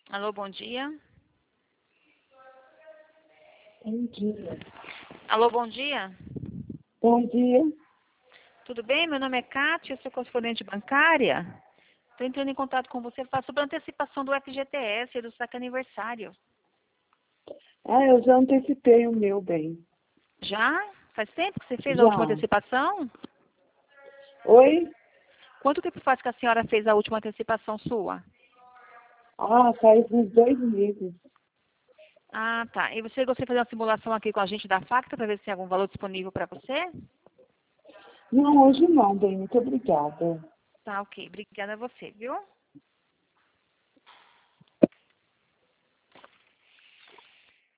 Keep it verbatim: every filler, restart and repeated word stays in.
Alô, bom dia. Bom dia. Alô, bom dia. Bom dia. Tudo bem? Meu nome é Kátia, eu sou correspondente bancária. Estou entrando em contato com você para falar sobre a antecipação do F G T S do saque aniversário. Ah, eu já antecipei o meu bem. Já? Faz tempo que você fez a última Já. antecipação? Oi? Quanto tempo faz que a senhora fez a última antecipação sua? Ah, faz uns dois meses. Ah, tá. E você gostaria de fazer uma simulação aqui com a gente da Facta para ver se tem algum valor disponível para você? Não, hoje não, bem. Muito obrigada. Tá, ok. Obrigada a você, viu?